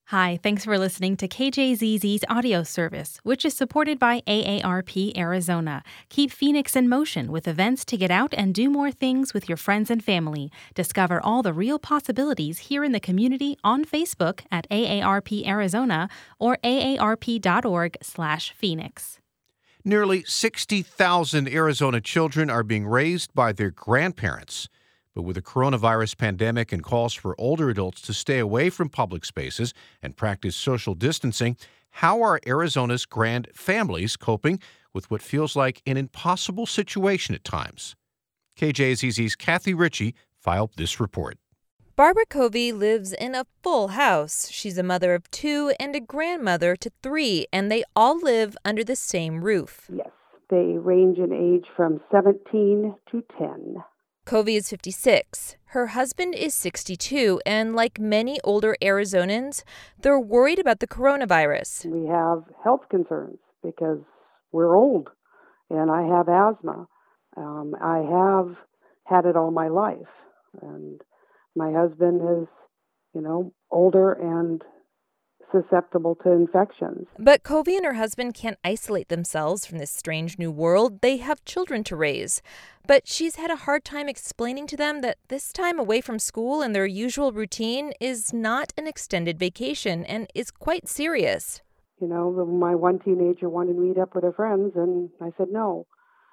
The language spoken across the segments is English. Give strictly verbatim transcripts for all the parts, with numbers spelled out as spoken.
Hi, thanks for listening to K J Z Z's audio service, which is supported by A A R P Arizona. Keep Phoenix in motion with events to get out and do more things with your friends and family. Discover all the real possibilities here in the community on Facebook at A A R P Arizona or aarp.org slash Phoenix. Nearly sixty thousand Arizona children are being raised by their grandparents. But with the coronavirus pandemic and calls for older adults to stay away from public spaces and practice social distancing, how are Arizona's grand families coping with what feels like an impossible situation at times? K J Z Z's Kathy Ritchie filed this report. Barbara Covey lives in a full house. She's a mother of two and a grandmother to three, and they all live under the same roof. Yes, they range in age from seventeen to ten. Covey is fifty-six. Her husband is sixty-two, and like many older Arizonans, they're worried about the coronavirus. We have health concerns because we're old, and I have asthma. Um, I have had it all my life, and my husband is, you know, older and susceptible to infections. But Covey and her husband can't isolate themselves from this strange new world. They have children to raise. But she's had a hard time explaining to them that this time away from school and their usual routine is not an extended vacation and is quite serious. You know, my one teenager wanted to meet up with her friends, and I said no.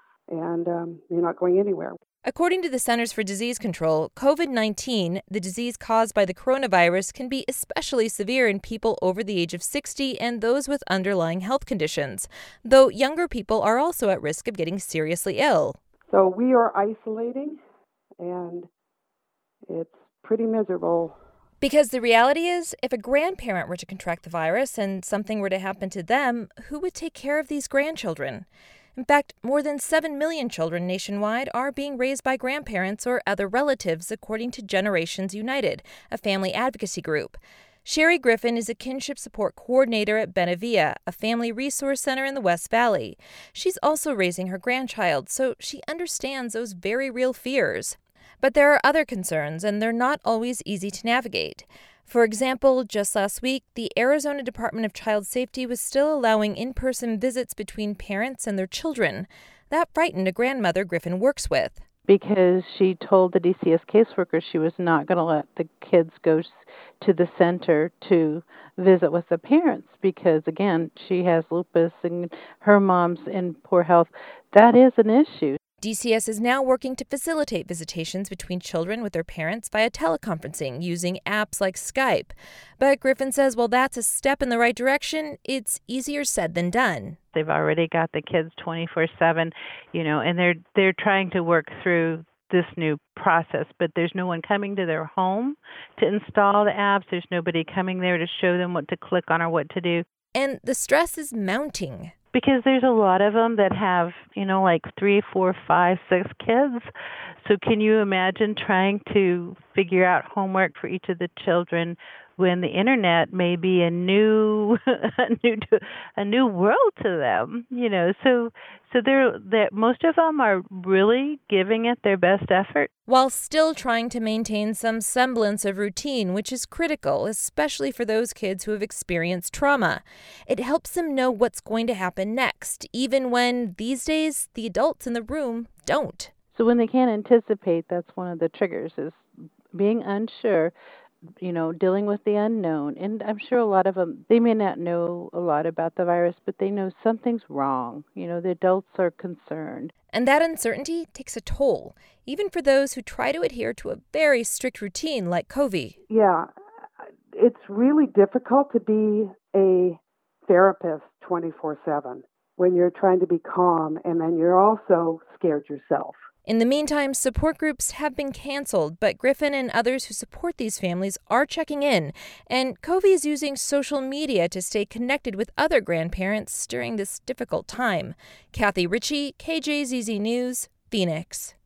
And um, you're not going anywhere. According to the Centers for Disease Control, COVID nineteen, the disease caused by the coronavirus, can be especially severe in people over the age of sixty and those with underlying health conditions, though younger people are also at risk of getting seriously ill. So we are isolating, and it's pretty miserable. Because the reality is, if a grandparent were to contract the virus and something were to happen to them, who would take care of these grandchildren? In fact, more than seven million children nationwide are being raised by grandparents or other relatives, according to Generations United, a family advocacy group. Sherry Griffin is a kinship support coordinator at Benavia, a family resource center in the West Valley. She's also raising her grandchild, so she understands those very real fears. But there are other concerns, and they're not always easy to navigate. For example, just last week, the Arizona Department of Child Safety was still allowing in-person visits between parents and their children. That frightened a grandmother Griffin works with. Because she told the D C S caseworker she was not going to let the kids go to the center to visit with the parents because, again, she has lupus and her mom's in poor health. That is an issue. D C S is now working to facilitate visitations between children with their parents via teleconferencing using apps like Skype. But Griffin says while that's a step in the right direction, it's easier said than done. They've already got the kids twenty-four seven, you know, and they're they're trying to work through this new process, but there's no one coming to their home to install the apps. There's nobody coming there to show them what to click on or what to do. And the stress is mounting. Because there's a lot of them that have, you know, like three, four, five, six kids. So can you imagine trying to figure out homework for each of the children when the internet may be a new, a new, a new world to them? You know, so so they're that most of them are really giving it their best effort, while still trying to maintain some semblance of routine, which is critical, especially for those kids who have experienced trauma. It helps them know what's going to happen next, even when these days the adults in the room don't. So when they can't anticipate, that's one of the triggers, is being unsure, you know, dealing with the unknown. And I'm sure a lot of them, they may not know a lot about the virus, but they know something's wrong. You know, the adults are concerned. And that uncertainty takes a toll, even for those who try to adhere to a very strict routine like Covey. Yeah, it's really difficult to be a therapist twenty-four seven when you're trying to be calm and then you're also scared yourself. In the meantime, support groups have been canceled, but Griffin and others who support these families are checking in, and Covey is using social media to stay connected with other grandparents during this difficult time. Kathy Ritchie, K J Z Z News, Phoenix.